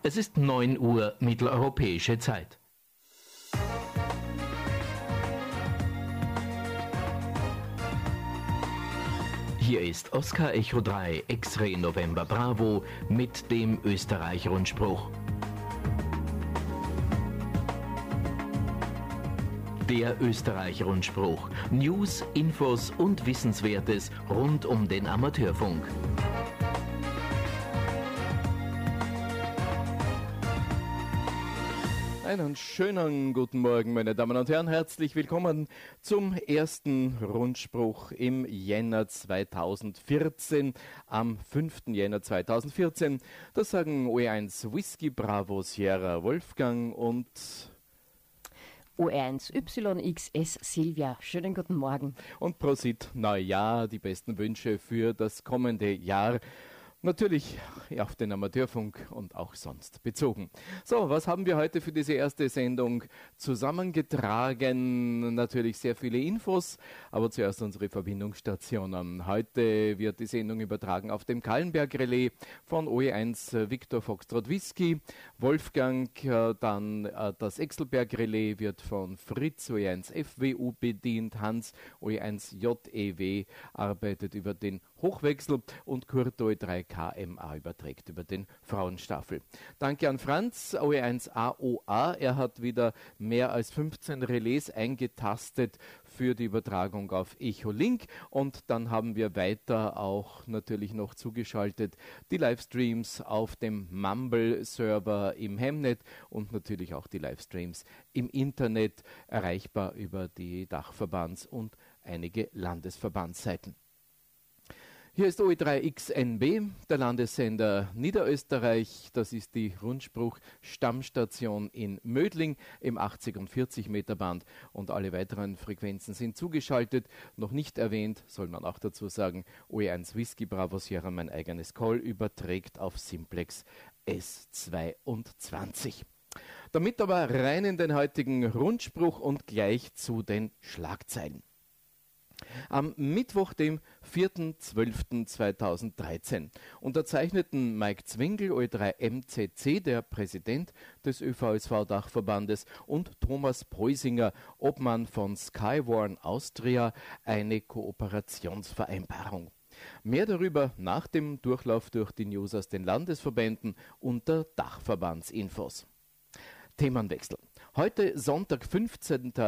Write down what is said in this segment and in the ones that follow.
Es ist 9 Uhr mitteleuropäische Zeit. Hier ist Oscar Echo 3 X-Ray November Bravo mit dem Österreich-Rundspruch. Der Österreich-Rundspruch. News, Infos und Wissenswertes rund um den Amateurfunk. Einen schönen guten Morgen, meine Damen und Herren. Herzlich willkommen zum ersten Rundspruch im Jänner 2014. Am 5. Jänner 2014. Das sagen OE1 Whisky Bravo Sierra Wolfgang und OE1 YXS Silvia. Schönen guten Morgen. Und Prosit Neujahr, die besten Wünsche für das kommende Jahr. Natürlich auf den Amateurfunk und auch sonst bezogen. So, was haben wir heute für diese erste Sendung zusammengetragen? Natürlich sehr viele Infos, aber zuerst unsere Verbindungsstationen. Heute wird die Sendung übertragen auf dem Kallenberg-Relais von OE1 Victor Foxtrot Whisky. Wolfgang, dann das Exelberg-Relais wird von Fritz OE1 FWU bedient. Hans OE1 JEW arbeitet über den Hochwechsel und Kurt OE3 KMA überträgt über den Frauenstaffel. Danke an Franz, OE1 AOA. Er hat wieder mehr als 15 Relais eingetastet für die Übertragung auf Echolink. Und dann haben wir weiter auch natürlich noch zugeschaltet die Livestreams auf dem Mumble-Server im Hemnet und natürlich auch die Livestreams im Internet, erreichbar über die Dachverbands- und einige Landesverbandsseiten. Hier ist OE3XNB, der Landessender Niederösterreich. Das ist die Rundspruch-Stammstation in Mödling im 80 und 40 Meter Band und alle weiteren Frequenzen sind zugeschaltet. Noch nicht erwähnt, soll man auch dazu sagen, OE1 Whisky Bravo Sierra, mein eigenes Call, überträgt auf Simplex S22. Damit aber rein in den heutigen Rundspruch und gleich zu den Schlagzeilen. Am Mittwoch, dem 4.12.2013, unterzeichneten Mike Zwingel, OE3MCC, der Präsident des ÖVSV-Dachverbandes, und Thomas Preusinger, Obmann von Skywarn Austria, eine Kooperationsvereinbarung. Mehr darüber nach dem Durchlauf durch die News aus den Landesverbänden unter Dachverbandsinfos. Themenwechsel. Heute Sonntag, 5.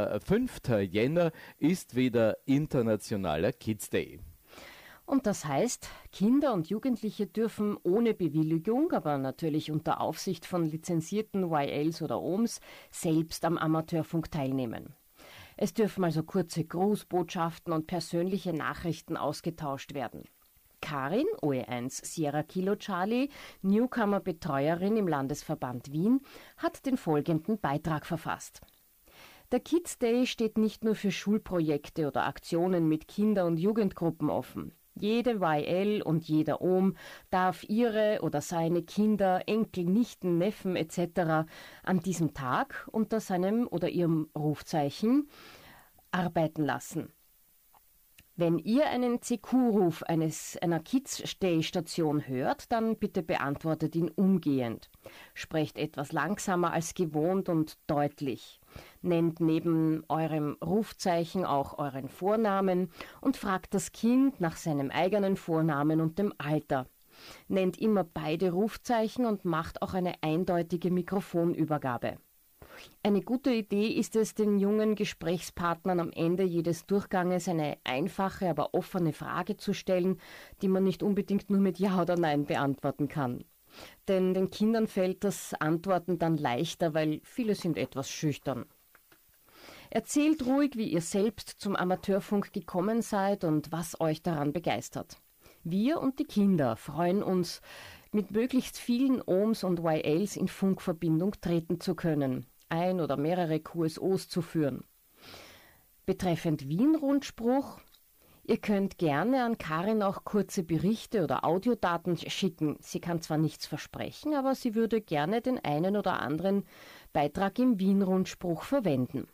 Jänner, ist wieder Internationaler Kids Day. Und das heißt, Kinder und Jugendliche dürfen ohne Bewilligung, aber natürlich unter Aufsicht von lizenzierten YLs oder OMs, selbst am Amateurfunk teilnehmen. Es dürfen also kurze Grußbotschaften und persönliche Nachrichten ausgetauscht werden. Karin, OE1 Sierra Kilo Charlie, Newcomer-Betreuerin im Landesverband Wien, hat den folgenden Beitrag verfasst. Der Kids Day steht nicht nur für Schulprojekte oder Aktionen mit Kinder- und Jugendgruppen offen. Jede YL und jeder OM darf ihre oder seine Kinder, Enkel, Nichten, Neffen etc. an diesem Tag unter seinem oder ihrem Rufzeichen arbeiten lassen. Wenn ihr einen CQ-Ruf einer Kids-Day-Station hört, dann bitte beantwortet ihn umgehend. Sprecht etwas langsamer als gewohnt und deutlich. Nennt neben eurem Rufzeichen auch euren Vornamen und fragt das Kind nach seinem eigenen Vornamen und dem Alter. Nennt immer beide Rufzeichen und macht auch eine eindeutige Mikrofonübergabe. Eine gute Idee ist es, den jungen Gesprächspartnern am Ende jedes Durchganges eine einfache, aber offene Frage zu stellen, die man nicht unbedingt nur mit Ja oder Nein beantworten kann. Denn den Kindern fällt das Antworten dann leichter, weil viele sind etwas schüchtern. Erzählt ruhig, wie ihr selbst zum Amateurfunk gekommen seid und was euch daran begeistert. Wir und die Kinder freuen uns, mit möglichst vielen OMs und YLs in Funkverbindung treten zu können, ein oder mehrere QSOs zu führen. Betreffend Wien-Rundspruch, ihr könnt gerne an Karin auch kurze Berichte oder Audiodaten schicken. Sie kann zwar nichts versprechen, aber sie würde gerne den einen oder anderen Beitrag im Wien-Rundspruch verwenden.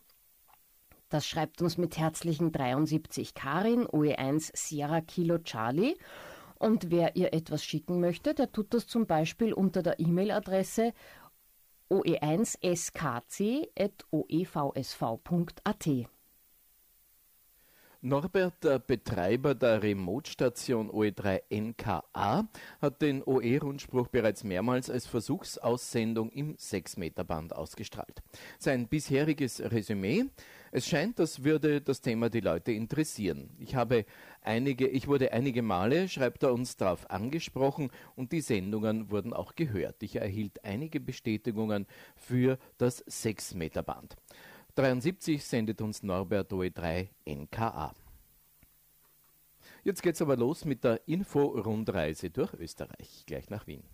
Das schreibt uns mit herzlichen 73 Karin, OE1 Sierra Kilo Charlie. Und wer ihr etwas schicken möchte, der tut das zum Beispiel unter der E-Mail-Adresse oe1skc@oevsv.at. Norbert, der Betreiber der Remote-Station OE3 NKA, hat den OE-Rundspruch bereits mehrmals als Versuchsaussendung im 6-Meter-Band ausgestrahlt. Sein bisheriges Resümee: Es scheint, als würde das Thema die Leute interessieren. Ich wurde einige Male, schreibt er uns, darauf angesprochen und die Sendungen wurden auch gehört. Ich erhielt einige Bestätigungen für das 6-Meter-Band. 73 sendet uns Norbert OE3 NKA. Jetzt geht's aber los mit der Info-Rundreise durch Österreich, gleich nach Wien.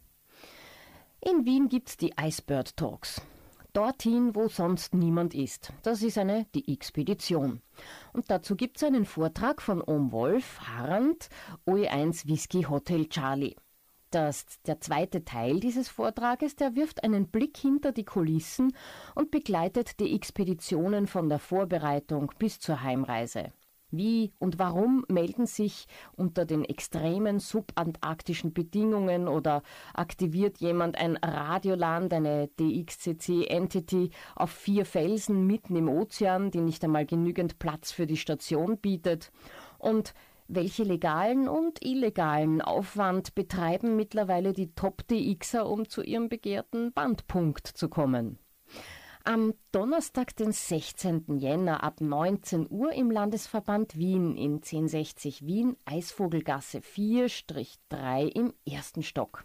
In Wien gibt's die Icebird Talks. Dorthin, wo sonst niemand ist. Das ist eine DX-Expedition. Und dazu gibt's einen Vortrag von Ohm Wolf Harand, OE1 Whisky Hotel Charlie. Der zweite Teil dieses Vortrages, der wirft einen Blick hinter die Kulissen und begleitet die Expeditionen von der Vorbereitung bis zur Heimreise. Wie und warum melden sich unter den extremen subantarktischen Bedingungen oder aktiviert jemand ein Radioland, eine DXCC-Entity auf 4 Felsen mitten im Ozean, die nicht einmal genügend Platz für die Station bietet? Und welche legalen und illegalen Aufwand betreiben mittlerweile die Top-DXer, um zu ihrem begehrten Bandpunkt zu kommen? Am Donnerstag, den 16. Jänner ab 19 Uhr im Landesverband Wien in 1060 Wien, Eisvogelgasse 4-3 im 1. Stock.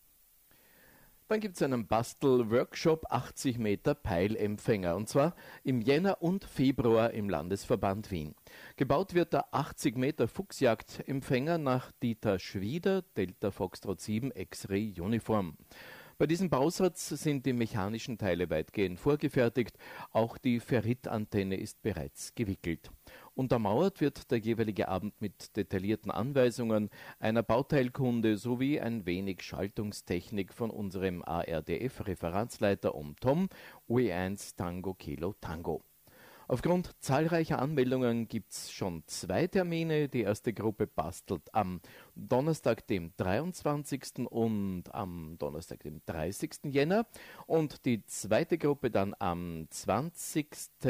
Dann gibt es einen Bastel-Workshop 80 Meter Peilempfänger, und zwar im Jänner und Februar im Landesverband Wien. Gebaut wird der 80 Meter Fuchsjagdempfänger nach Dieter Schwieder, Delta Foxtrot 7 X-Ray Uniform. Bei diesem Bausatz sind die mechanischen Teile weitgehend vorgefertigt, auch die Ferritantenne ist bereits gewickelt. Untermauert wird der jeweilige Abend mit detaillierten Anweisungen, einer Bauteilkunde sowie ein wenig Schaltungstechnik von unserem ARDF-Referatsleiter Tom, OE1 Tango Kilo Tango. Aufgrund zahlreicher Anmeldungen gibt es schon 2 Termine. Die erste Gruppe bastelt am Donnerstag, dem 23. und am Donnerstag, dem 30. Jänner und die zweite Gruppe dann am 20.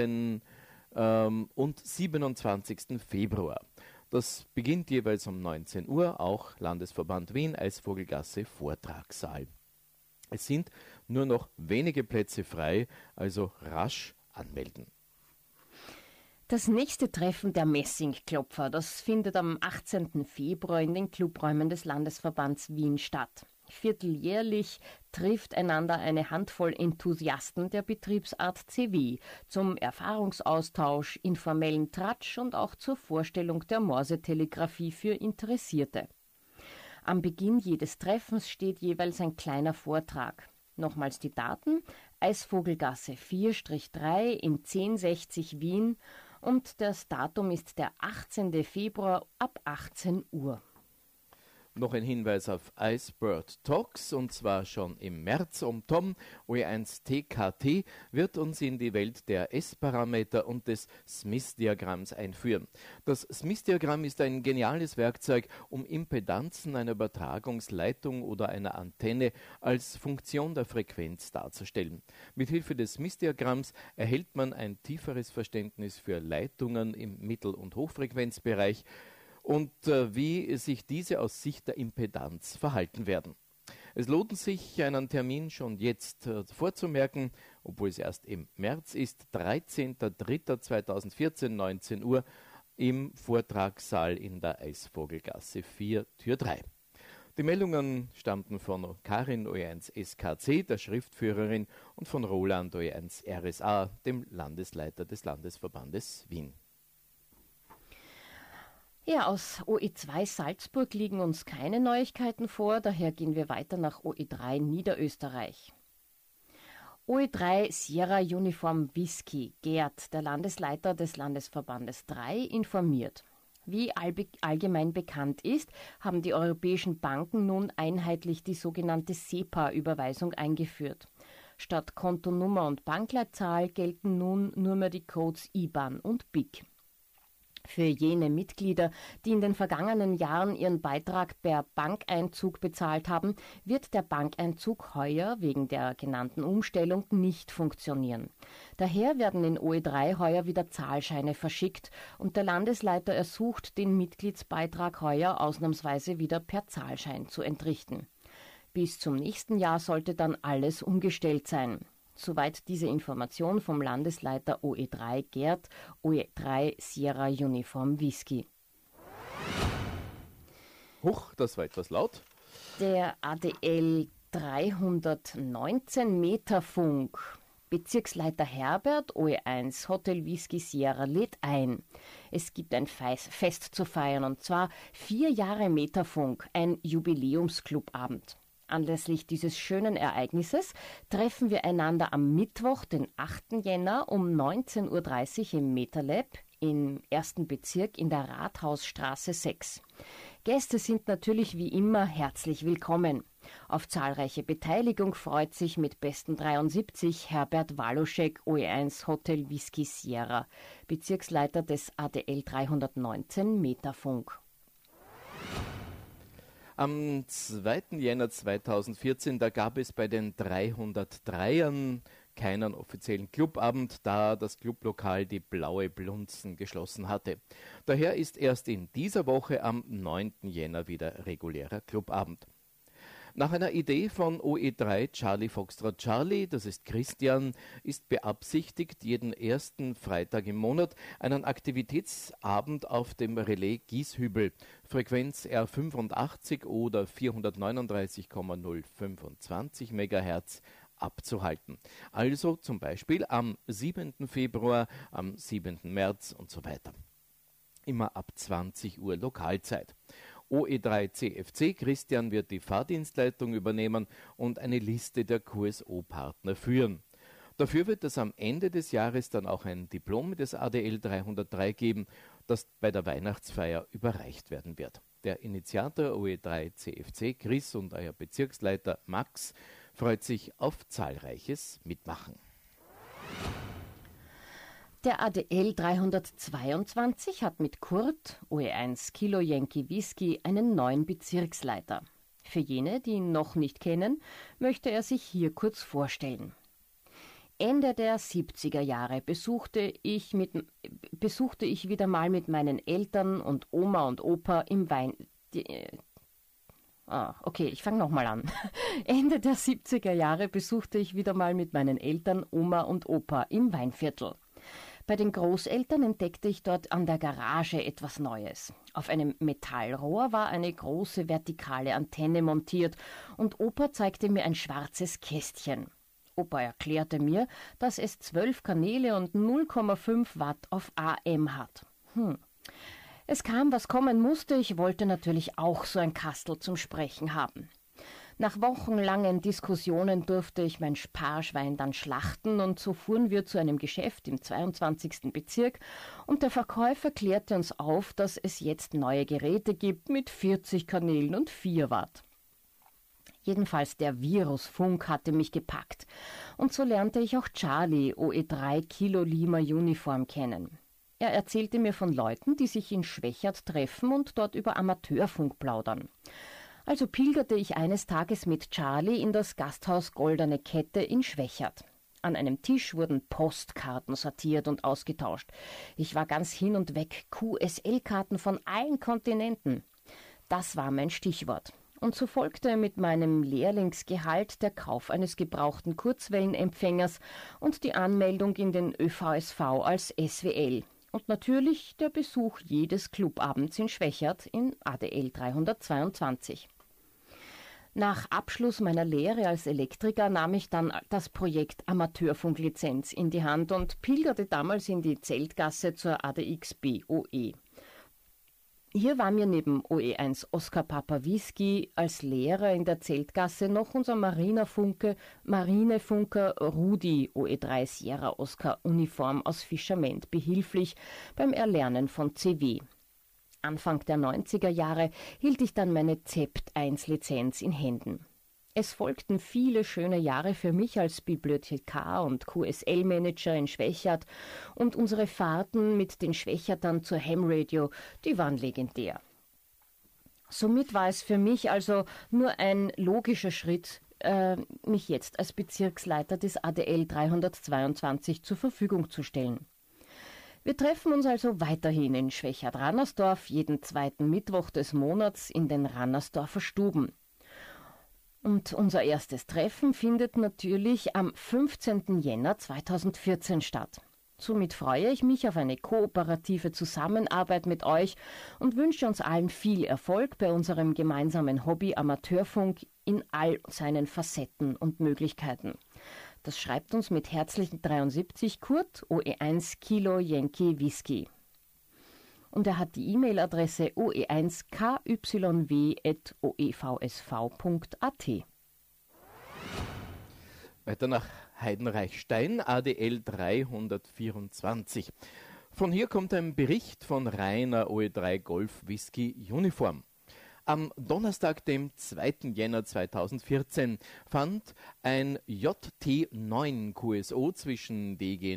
Und 27. Februar. Das beginnt jeweils um 19 Uhr, auch Landesverband Wien, Eisvogelgasse, Vortragssaal. Es sind nur noch wenige Plätze frei, also rasch anmelden. Das nächste Treffen der Messingklopfer, das findet am 18. Februar in den Clubräumen des Landesverbands Wien statt. Vierteljährlich trifft einander eine Handvoll Enthusiasten der Betriebsart CW zum Erfahrungsaustausch, informellen Tratsch und auch zur Vorstellung der Morsetelegrafie für Interessierte. Am Beginn jedes Treffens steht jeweils ein kleiner Vortrag. Nochmals die Daten: Eisvogelgasse 4-3 in 1060 Wien und das Datum ist der 18. Februar ab 18 Uhr. Noch ein Hinweis auf Icebird Talks, und zwar schon im März. Tom, OE1 TKT, wird uns in die Welt der S-Parameter und des Smith-Diagramms einführen. Das Smith-Diagramm ist ein geniales Werkzeug, um Impedanzen einer Übertragungsleitung oder einer Antenne als Funktion der Frequenz darzustellen. Mithilfe des Smith-Diagramms erhält man ein tieferes Verständnis für Leitungen im Mittel- und Hochfrequenzbereich und wie sich diese aus Sicht der Impedanz verhalten werden. Es lohnt sich, einen Termin schon jetzt vorzumerken, obwohl es erst im März ist, 13.03.2014, 19 Uhr, im Vortragssaal in der Eisvogelgasse 4, Tür 3. Die Meldungen stammten von Karin OE1 SKC, der Schriftführerin, und von Roland OE1 RSA, dem Landesleiter des Landesverbandes Wien. Ja, aus OE2 Salzburg liegen uns keine Neuigkeiten vor, daher gehen wir weiter nach OE3 Niederösterreich. OE3 Sierra Uniform Whisky, Gerd, der Landesleiter des Landesverbandes 3, informiert. Wie allgemein bekannt ist, haben die europäischen Banken nun einheitlich die sogenannte SEPA-Überweisung eingeführt. Statt Kontonummer und Bankleitzahl gelten nun nur mehr die Codes IBAN und BIC. Für jene Mitglieder, die in den vergangenen Jahren ihren Beitrag per Bankeinzug bezahlt haben, wird der Bankeinzug heuer wegen der genannten Umstellung nicht funktionieren. Daher werden in OE3 heuer wieder Zahlscheine verschickt und der Landesleiter ersucht, den Mitgliedsbeitrag heuer ausnahmsweise wieder per Zahlschein zu entrichten. Bis zum nächsten Jahr sollte dann alles umgestellt sein. Soweit diese Information vom Landesleiter OE3 Gerd, OE3 Sierra Uniform Whisky. Huch, das war etwas laut. Der ADL 319 Meter Funk. Bezirksleiter Herbert, OE1 Hotel Whisky Sierra, lädt ein. Es gibt ein Fest zu feiern, und zwar 4 Jahre Metafunk, ein Jubiläumsclubabend. Anlässlich dieses schönen Ereignisses treffen wir einander am Mittwoch, den 8. Jänner um 19.30 Uhr im MetaLab im 1. Bezirk in der Rathausstraße 6. Gäste sind natürlich wie immer herzlich willkommen. Auf zahlreiche Beteiligung freut sich mit besten 73 Herbert Waluschek, OE1 Hotel Whisky Sierra, Bezirksleiter des ADL 319 Metafunk. Am 2. Jänner 2014, da gab es bei den 303ern keinen offiziellen Clubabend, da das Clublokal die Blaue Blunzen geschlossen hatte. Daher ist erst in dieser Woche am 9. Jänner wieder regulärer Clubabend. Nach einer Idee von OE3 Charlie Foxtrot Charlie, das ist Christian, ist beabsichtigt, jeden ersten Freitag im Monat einen Aktivitätsabend auf dem Relais Gieshübel, Frequenz R85 oder 439,025 MHz, abzuhalten. Also zum Beispiel am 7. Februar, am 7. März und so weiter. Immer ab 20 Uhr Lokalzeit. OE3 CFC Christian wird die Fahrdienstleitung übernehmen und eine Liste der QSO-Partner führen. Dafür wird es am Ende des Jahres dann auch ein Diplom des ADL 303 geben, das bei der Weihnachtsfeier überreicht werden wird. Der Initiator OE3 CFC Chris und euer Bezirksleiter Max freut sich auf zahlreiches Mitmachen. Der ADL 322 hat mit Kurt, OE1 Kilo Yankee Whisky, einen neuen Bezirksleiter. Für jene, die ihn noch nicht kennen, möchte er sich hier kurz vorstellen. Ende der 70er Jahre besuchte ich wieder mal mit meinen Eltern und Oma und Opa im ich fange nochmal an. Ende der 70er Jahre besuchte ich wieder mal mit meinen Eltern, Oma und Opa im Weinviertel. Bei den Großeltern entdeckte ich dort an der Garage etwas Neues. Auf einem Metallrohr war eine große vertikale Antenne montiert und Opa zeigte mir ein schwarzes Kästchen. Opa erklärte mir, dass es 12 Kanäle und 0,5 Watt auf AM hat. Es kam, was kommen musste, ich wollte natürlich auch so ein Kastel zum Sprechen haben. Nach wochenlangen Diskussionen durfte ich mein Sparschwein dann schlachten und so fuhren wir zu einem Geschäft im 22. Bezirk und der Verkäufer klärte uns auf, dass es jetzt neue Geräte gibt mit 40 Kanälen und 4 Watt. Jedenfalls der Virusfunk hatte mich gepackt und so lernte ich auch Charlie, OE3 Kilo Lima Uniform kennen. Er erzählte mir von Leuten, die sich in Schwechat treffen und dort über Amateurfunk plaudern. Also pilgerte ich eines Tages mit Charlie in das Gasthaus Goldene Kette in Schwechat. An einem Tisch wurden Postkarten sortiert und ausgetauscht. Ich war ganz hin und weg, QSL-Karten von allen Kontinenten. Das war mein Stichwort. Und so folgte mit meinem Lehrlingsgehalt der Kauf eines gebrauchten Kurzwellenempfängers und die Anmeldung in den ÖVSV als SWL. Und natürlich der Besuch jedes Clubabends in Schwechat in ADL 322. Nach Abschluss meiner Lehre als Elektriker nahm ich dann das Projekt Amateurfunklizenz in die Hand und pilgerte damals in die Zeltgasse zur ADX BOE. Hier war mir neben OE1 Oscar Papa Whisky als Lehrer in der Zeltgasse noch unser Marinefunker Rudi OE3 Sierra Oscar Uniform aus Fischament behilflich beim Erlernen von CW. Anfang der 90er Jahre hielt ich dann meine ZEPT 1 Lizenz in Händen. Es folgten viele schöne Jahre für mich als Bibliothekar und QSL-Manager in Schwechat und unsere Fahrten mit den Schwechatern zur Ham Radio, die waren legendär. Somit war es für mich also nur ein logischer Schritt, mich jetzt als Bezirksleiter des ADL 322 zur Verfügung zu stellen. Wir treffen uns also weiterhin in Schwechat-Rannersdorf jeden zweiten Mittwoch des Monats in den Rannersdorfer Stuben. Und unser erstes Treffen findet natürlich am 15. Jänner 2014 statt. Somit freue ich mich auf eine kooperative Zusammenarbeit mit euch und wünsche uns allen viel Erfolg bei unserem gemeinsamen Hobby Amateurfunk in all seinen Facetten und Möglichkeiten. Das schreibt uns mit herzlichen 73 Kurt, OE1 Kilo Yankee Whisky. Und er hat die E-Mail-Adresse oe1kyw@oevsv.at. Weiter nach Heidenreichstein, ADL 324. Von hier kommt ein Bericht von Rainer OE3 Golf Whisky Uniform. Am Donnerstag, dem 2. Jänner 2014, fand ein JT9 QSO zwischen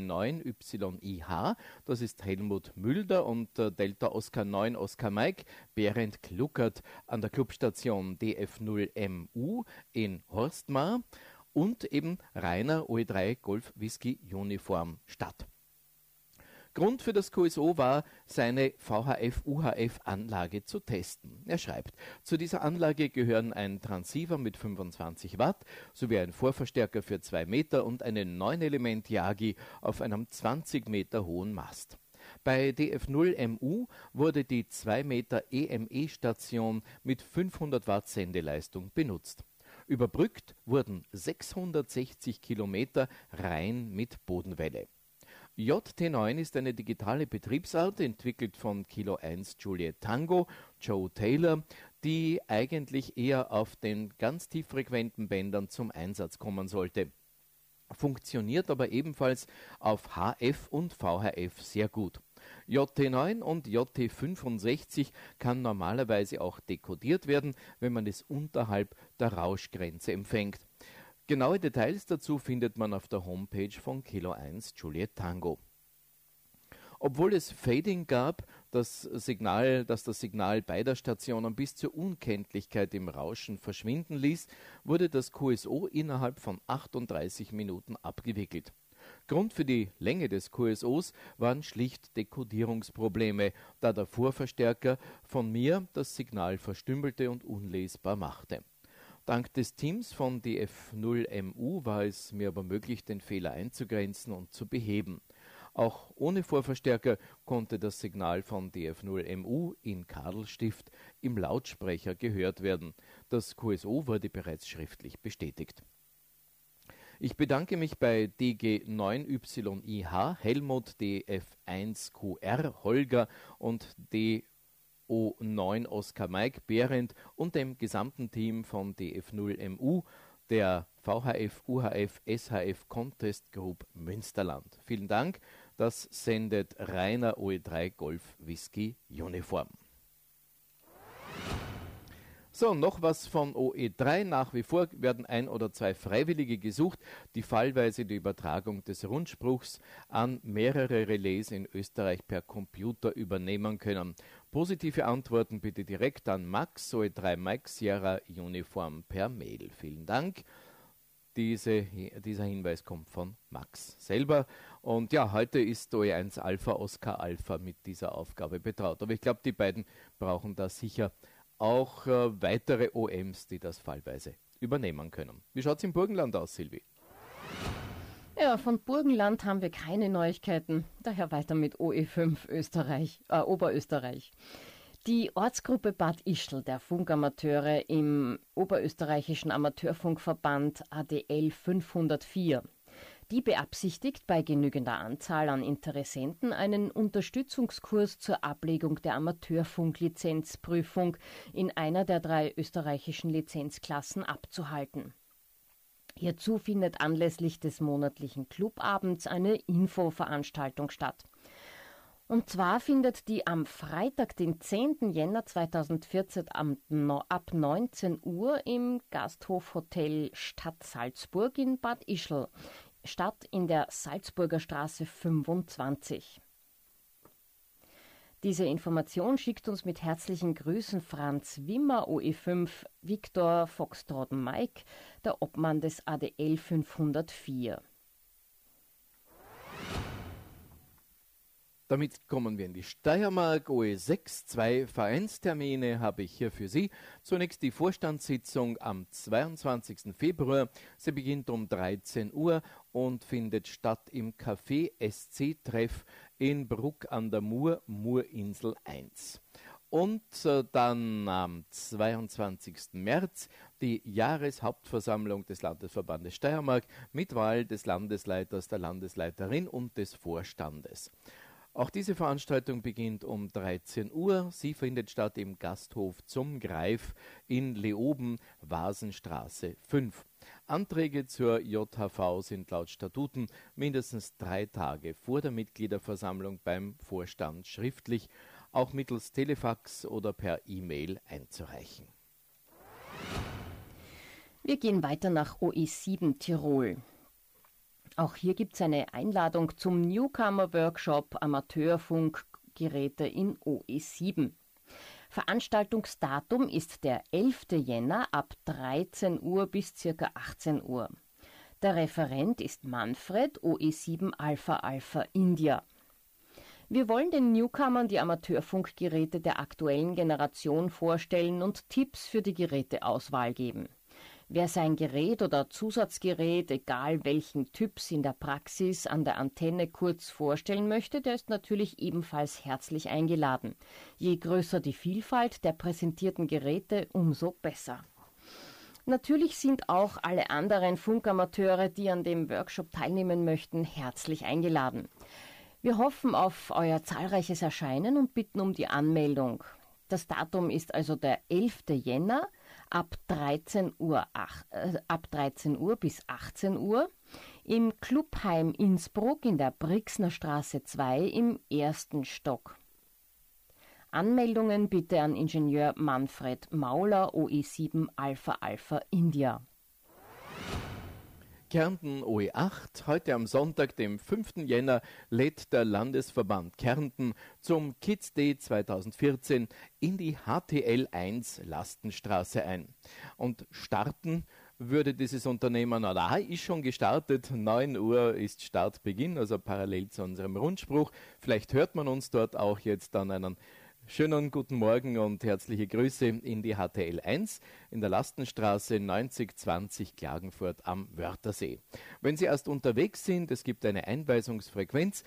DG9YIH, das ist Helmut Mülder, und Delta Oscar 9 Oscar Mike Berend Kluckert an der Clubstation DF0MU in Horstmar und eben Rainer OE3 Golf Whisky Uniform statt. Grund für das QSO war, seine VHF-UHF-Anlage zu testen. Er schreibt, zu dieser Anlage gehören ein Transceiver mit 25 Watt sowie ein Vorverstärker für 2 Meter und eine 9-Element-Yagi auf einem 20 Meter hohen Mast. Bei DF0MU wurde die 2 Meter EME-Station mit 500 Watt Sendeleistung benutzt. Überbrückt wurden 660 Kilometer rein mit Bodenwelle. JT9 ist eine digitale Betriebsart, entwickelt von Kilo 1 Juliet Tango, Joe Taylor, die eigentlich eher auf den ganz tieffrequenten Bändern zum Einsatz kommen sollte. Funktioniert aber ebenfalls auf HF und VHF sehr gut. JT9 und JT65 kann normalerweise auch dekodiert werden, wenn man es unterhalb der Rauschgrenze empfängt. Genaue Details dazu findet man auf der Homepage von Kilo 1 Juliet Tango. Obwohl es Fading gab, das Signal beider Stationen bis zur Unkenntlichkeit im Rauschen verschwinden ließ, wurde das QSO innerhalb von 38 Minuten abgewickelt. Grund für die Länge des QSOs waren schlicht Dekodierungsprobleme, da der Vorverstärker von mir das Signal verstümmelte und unlesbar machte. Dank des Teams von DF0MU war es mir aber möglich, den Fehler einzugrenzen und zu beheben. Auch ohne Vorverstärker konnte das Signal von DF0MU in Kadelstift im Lautsprecher gehört werden. Das QSO wurde bereits schriftlich bestätigt. Ich bedanke mich bei DG9YIH, Helmut DF1QR, Holger und DO9 Oscar Mike Behrendt und dem gesamten Team von DF0MU, der VHF-UHF-SHF Contest Group Münsterland. Vielen Dank, das sendet Rainer OE3 Golf Whisky Uniform. So, noch was von OE3. Nach wie vor werden 1 oder 2 Freiwillige gesucht, die fallweise die Übertragung des Rundspruchs an mehrere Relais in Österreich per Computer übernehmen können. Positive Antworten bitte direkt an Max, OE3 Mike Sierra Uniform per Mail. Vielen Dank. Dieser Hinweis kommt von Max selber. Und ja, heute ist OE1 Alpha Oscar Alpha mit dieser Aufgabe betraut. Aber ich glaube, die beiden brauchen da sicher auch weitere OMs, die das fallweise übernehmen können. Wie schaut es im Burgenland aus, Silvi? Ja, von Burgenland haben wir keine Neuigkeiten. Daher weiter mit OE5 Oberösterreich. Die Ortsgruppe Bad Ischl der Funkamateure im Oberösterreichischen Amateurfunkverband ADL 504. Die beabsichtigt, bei genügender Anzahl an Interessenten einen Unterstützungskurs zur Ablegung der Amateurfunklizenzprüfung in einer der 3 österreichischen Lizenzklassen abzuhalten. Hierzu findet anlässlich des monatlichen Clubabends eine Infoveranstaltung statt. Und zwar findet die am Freitag, den 10. Jänner 2014 ab 19 Uhr im Gasthof Hotel Stadt Salzburg in Bad Ischl statt, in der Salzburger Straße 25. Diese Information schickt uns mit herzlichen Grüßen Franz Wimmer, OE5 Victor Foxtrot Mike, der Obmann des ADL 504. Damit kommen wir in die Steiermark. OE6, 2 Vereinstermine habe ich hier für Sie. Zunächst die Vorstandssitzung am 22. Februar. Sie beginnt um 13 Uhr und findet statt im Café SC-Treff in Bruck an der Mur, Murinsel 1. Und dann am 22. März die Jahreshauptversammlung des Landesverbandes Steiermark mit Wahl des Landesleiters, der Landesleiterin und des Vorstandes. Auch diese Veranstaltung beginnt um 13 Uhr. Sie findet statt im Gasthof Zum Greif in Leoben, Vasenstraße 5. Anträge zur JHV sind laut Statuten mindestens 3 Tage vor der Mitgliederversammlung beim Vorstand schriftlich, auch mittels Telefax oder per E-Mail einzureichen. Wir gehen weiter nach OE7 Tirol. Auch hier gibt es eine Einladung zum Newcomer-Workshop Amateurfunkgeräte in OE7. Veranstaltungsdatum ist der 11. Jänner ab 13 Uhr bis ca. 18 Uhr. Der Referent ist Manfred, OE7 Alpha Alpha India. Wir wollen den Newcomern die Amateurfunkgeräte der aktuellen Generation vorstellen und Tipps für die Geräteauswahl geben. Wer sein Gerät oder Zusatzgerät, egal welchen Typs, in der Praxis an der Antenne kurz vorstellen möchte, der ist natürlich ebenfalls herzlich eingeladen. Je größer die Vielfalt der präsentierten Geräte, umso besser. Natürlich sind auch alle anderen Funkamateure, die an dem Workshop teilnehmen möchten, herzlich eingeladen. Wir hoffen auf euer zahlreiches Erscheinen und bitten um die Anmeldung. Das Datum ist also der 11. Jänner ab 13 Uhr bis 18 Uhr im Clubheim Innsbruck in der Brixner Straße 2 im 1. Stock. Anmeldungen bitte an Ingenieur Manfred Mauler, OE7 Alpha Alpha India. Kärnten OE8. Heute am Sonntag, dem 5. Jänner, lädt der Landesverband Kärnten zum Kids Day 2014 in die HTL 1 Lastenstraße ein. Und starten würde dieses Unternehmen, oder ist schon gestartet, 9 Uhr ist Startbeginn, also parallel zu unserem Rundspruch. Vielleicht hört man uns dort auch jetzt an einen schönen guten Morgen und herzliche Grüße in die HTL 1 in der Lastenstraße 9020 Klagenfurt am Wörthersee. Wenn Sie erst unterwegs sind, es gibt eine Einweisungsfrequenz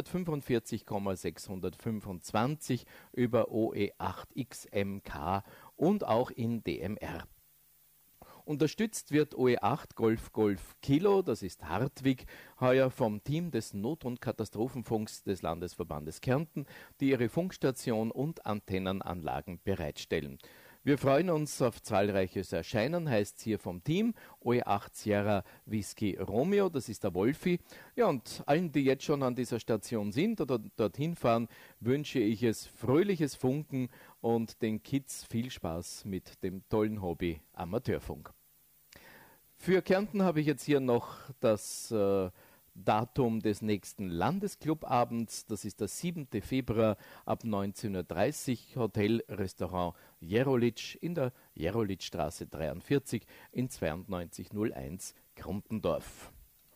145,625 über OE8XMK und auch in DMR. Unterstützt wird OE8 Golf Golf Kilo, das ist Hartwig, heuer vom Team des Not- und Katastrophenfunks des Landesverbandes Kärnten, die ihre Funkstation und Antennenanlagen bereitstellen. Wir freuen uns auf zahlreiches Erscheinen, heißt es hier vom Team, OE8 Sierra Whisky Romeo, das ist der Wolfi. Ja, und allen, die jetzt schon an dieser Station sind oder dorthin fahren, wünsche ich es fröhliches Funken und den Kids viel Spaß mit dem tollen Hobby Amateurfunk. Für Kärnten habe ich jetzt hier noch das Datum des nächsten Landesclubabends. Das ist der 7. Februar ab 19.30 Uhr, Hotel Restaurant Jerolitsch in der Jerolitzstraße 43 in 9201 Krumpendorf.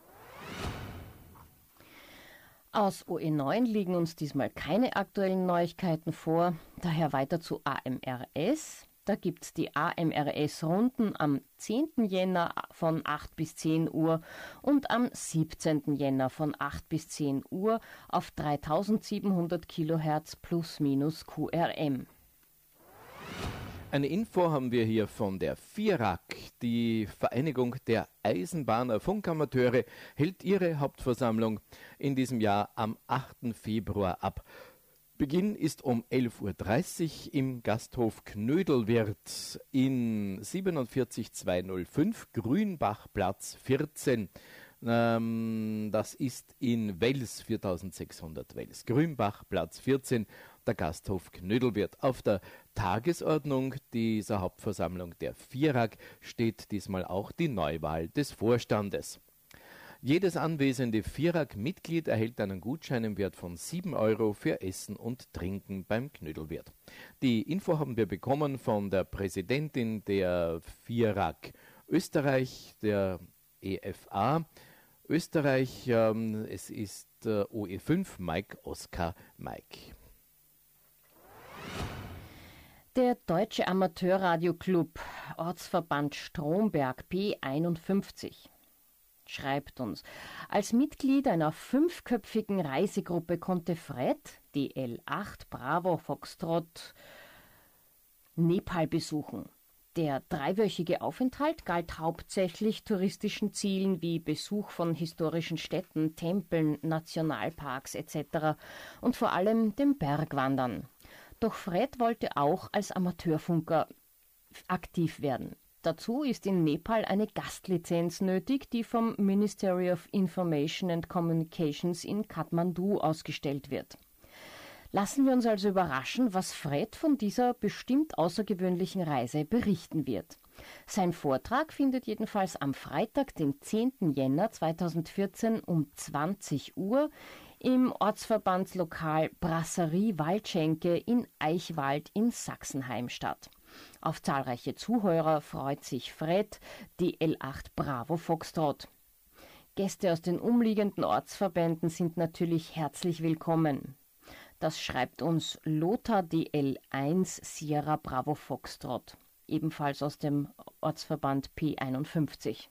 Aus OE9 liegen uns diesmal keine aktuellen Neuigkeiten vor, daher weiter zu AMRS. Da gibt es die AMRS-Runden am 10. Jänner von 8 bis 10 Uhr und am 17. Jänner von 8 bis 10 Uhr auf 3700 kHz plus minus QRM. Eine Info haben wir hier von der FIRAG. Die Vereinigung der Eisenbahner Funkamateure hält ihre Hauptversammlung in diesem Jahr am 8. Februar ab. Beginn ist um 11.30 Uhr im Gasthof Knödelwirt in 47205 Grünbachplatz 14. Das ist in Wels, 4600 Wels. Grünbach, Platz 14, der Gasthof Knödelwirt. Auf der Tagesordnung dieser Hauptversammlung der VIRAG steht diesmal auch die Neuwahl des Vorstandes. Jedes anwesende VIRAG-Mitglied erhält einen Gutschein im Wert von 7 Euro für Essen und Trinken beim Knödelwirt. Die Info haben wir bekommen von der Präsidentin der VIRAG Österreich, der EFA Österreich. Es ist OE5 Mike Oskar Mike. Der Deutsche Amateurradioclub, Ortsverband Stromberg P51, schreibt uns, als Mitglied einer 5-köpfigen Reisegruppe konnte Fred, DL8 Bravo Foxtrot, Nepal besuchen. Der 3-wöchige Aufenthalt galt hauptsächlich touristischen Zielen wie Besuch von historischen Städten, Tempeln, Nationalparks etc. und vor allem dem Bergwandern. Doch Fred wollte auch als Amateurfunker aktiv werden. Dazu ist in Nepal eine Gastlizenz nötig, die vom Ministry of Information and Communications in Kathmandu ausgestellt wird. Lassen wir uns also überraschen, was Fred von dieser bestimmt außergewöhnlichen Reise berichten wird. Sein Vortrag findet jedenfalls am Freitag, den 10. Jänner 2014 um 20 Uhr im Ortsverbandslokal Brasserie Waldschenke in Eichwald in Sachsenheim statt. Auf zahlreiche Zuhörer freut sich Fred, die L8 Bravo Foxtrot. Gäste aus den umliegenden Ortsverbänden sind natürlich herzlich willkommen. Das schreibt uns Lothar DL1 Sierra Bravo Foxtrot, ebenfalls aus dem Ortsverband P51.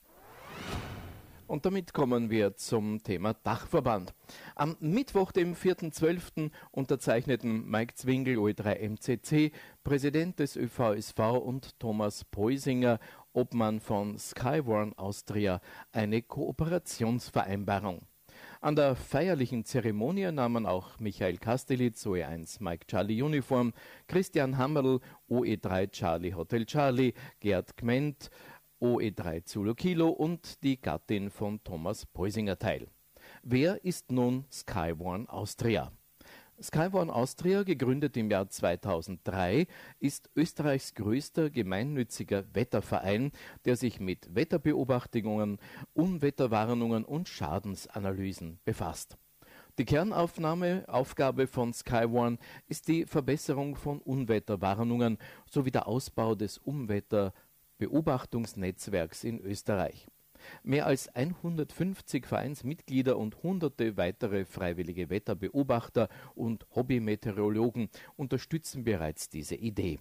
Und damit kommen wir zum Thema Dachverband. Am Mittwoch, dem 4.12., unterzeichneten Mike Zwingel, OE3MCC, Präsident des ÖVSV, und Thomas Peusinger, Obmann von Skywarn Austria, eine Kooperationsvereinbarung. An der feierlichen Zeremonie nahmen auch Michael Kastelitz, OE1 Mike Charlie Uniform, Christian Hammerl, OE3 Charlie Hotel Charlie, Gerd Gment, OE3 Zulu Kilo und die Gattin von Thomas Peusinger teil. Wer ist nun Skywarn Austria? Skywarn Austria, gegründet im Jahr 2003, ist Österreichs größter gemeinnütziger Wetterverein, der sich mit Wetterbeobachtungen, Unwetterwarnungen und Schadensanalysen befasst. Die Kernaufgabe von Skywarn ist die Verbesserung von Unwetterwarnungen sowie der Ausbau des Unwetterbeobachtungsnetzwerks in Österreich. Mehr als 150 Vereinsmitglieder und hunderte weitere freiwillige Wetterbeobachter und Hobbymeteorologen unterstützen bereits diese Idee.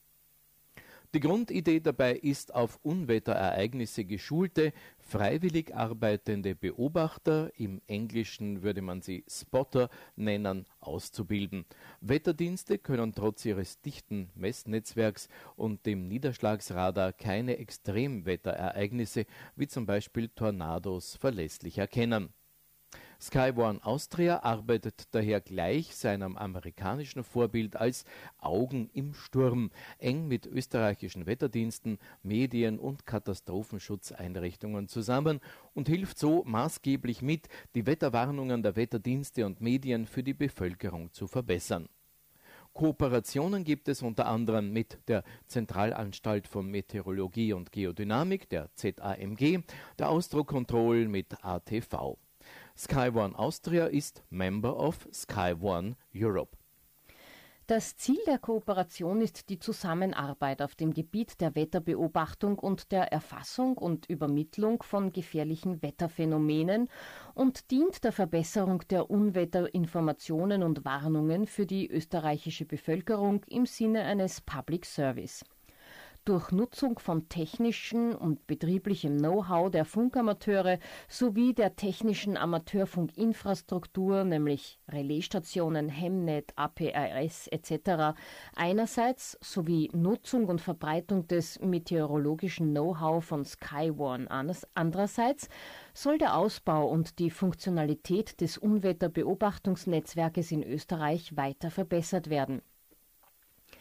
Die Grundidee dabei ist, auf Unwetterereignisse geschulte, freiwillig arbeitende Beobachter, im Englischen würde man sie Spotter nennen, auszubilden. Wetterdienste können trotz ihres dichten Messnetzwerks und dem Niederschlagsradar keine Extremwetterereignisse wie zum Beispiel Tornados verlässlich erkennen. Skywarn Austria arbeitet daher gleich seinem amerikanischen Vorbild als Augen im Sturm eng mit österreichischen Wetterdiensten, Medien und Katastrophenschutzeinrichtungen zusammen und hilft so maßgeblich mit, die Wetterwarnungen der Wetterdienste und Medien für die Bevölkerung zu verbessern. Kooperationen gibt es unter anderem mit der Zentralanstalt von Meteorologie und Geodynamik, der ZAMG, der Ausdruckkontroll mit ATV. Skywarn Austria ist Member of Skywarn Europe. Das Ziel der Kooperation ist die Zusammenarbeit auf dem Gebiet der Wetterbeobachtung und der Erfassung und Übermittlung von gefährlichen Wetterphänomenen und dient der Verbesserung der Unwetterinformationen und Warnungen für die österreichische Bevölkerung im Sinne eines Public Service. Durch Nutzung von technischem und betrieblichem Know-how der Funkamateure sowie der technischen Amateurfunkinfrastruktur, nämlich Relaisstationen, Hemnet, APRS etc. einerseits sowie Nutzung und Verbreitung des meteorologischen Know-how von Skywarn andererseits, soll der Ausbau und die Funktionalität des Unwetterbeobachtungsnetzwerkes in Österreich weiter verbessert werden.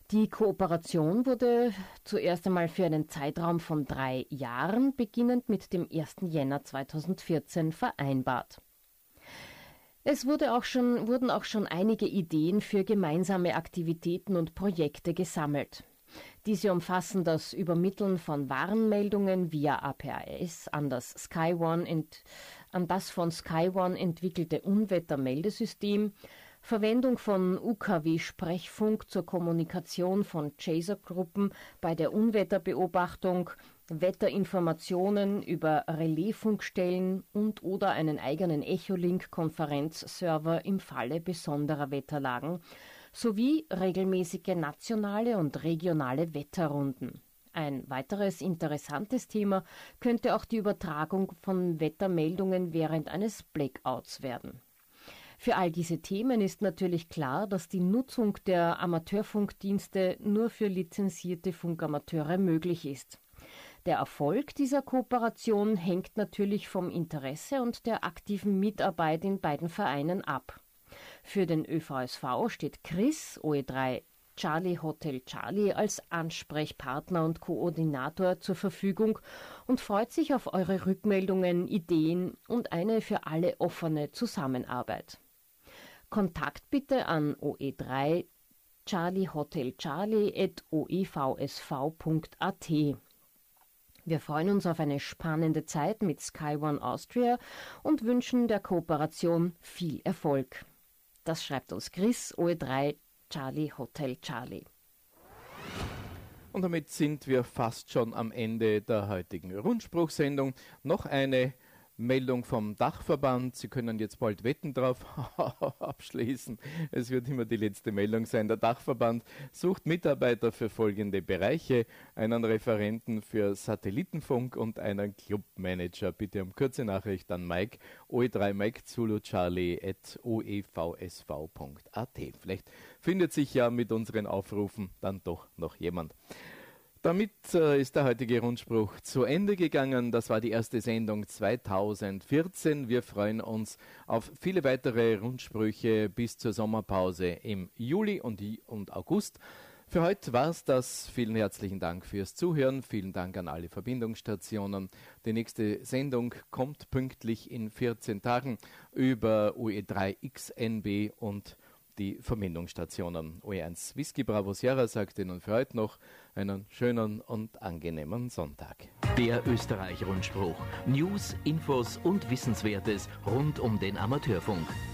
Die Kooperation wurde zuerst einmal für einen Zeitraum von 3 Jahren, beginnend mit dem 1. Jänner 2014, vereinbart. Es wurden auch schon einige Ideen für gemeinsame Aktivitäten und Projekte gesammelt. Diese umfassen das Übermitteln von Warnmeldungen via APRS an das von SkyOne entwickelte Unwettermeldesystem, Verwendung von UKW-Sprechfunk zur Kommunikation von Chaser-Gruppen bei der Unwetterbeobachtung, Wetterinformationen über Relaisfunkstellen und oder einen eigenen Echolink-Konferenzserver im Falle besonderer Wetterlagen sowie regelmäßige nationale und regionale Wetterrunden. Ein weiteres interessantes Thema könnte auch die Übertragung von Wettermeldungen während eines Blackouts werden. Für all diese Themen ist natürlich klar, dass die Nutzung der Amateurfunkdienste nur für lizenzierte Funkamateure möglich ist. Der Erfolg dieser Kooperation hängt natürlich vom Interesse und der aktiven Mitarbeit in beiden Vereinen ab. Für den ÖVSV steht Chris, OE3 Charlie Hotel Charlie, als Ansprechpartner und Koordinator zur Verfügung und freut sich auf eure Rückmeldungen, Ideen und eine für alle offene Zusammenarbeit. Kontakt bitte an OE3 Charlie Hotel Charlie @oevsv.at. Wir freuen uns auf eine spannende Zeit mit SkyOne Austria und wünschen der Kooperation viel Erfolg. Das schreibt uns Chris, OE3 Charlie Hotel Charlie. Und damit sind wir fast schon am Ende der heutigen Rundspruchsendung. Noch eine Meldung vom Dachverband. Sie können jetzt bald Wetten drauf abschließen. Es wird immer die letzte Meldung sein. Der Dachverband sucht Mitarbeiter für folgende Bereiche: einen Referenten für Satellitenfunk und einen Clubmanager. Bitte um kurze Nachricht an Mike, OE3 Mike Zulu Charlie @oevsv.at. Vielleicht findet sich ja mit unseren Aufrufen dann doch noch jemand. Damit ist der heutige Rundspruch zu Ende gegangen. Das war die erste Sendung 2014. Wir freuen uns auf viele weitere Rundsprüche bis zur Sommerpause im Juli und August. Für heute war es das. Vielen herzlichen Dank fürs Zuhören. Vielen Dank an alle Verbindungsstationen. Die nächste Sendung kommt pünktlich in 14 Tagen über OE3XNB und die Verbindungsstationen. OE1 Whisky Bravo Sierra sagt Ihnen für heute noch einen schönen und angenehmen Sonntag. Der Österreich-Rundspruch. News, Infos und Wissenswertes rund um den Amateurfunk.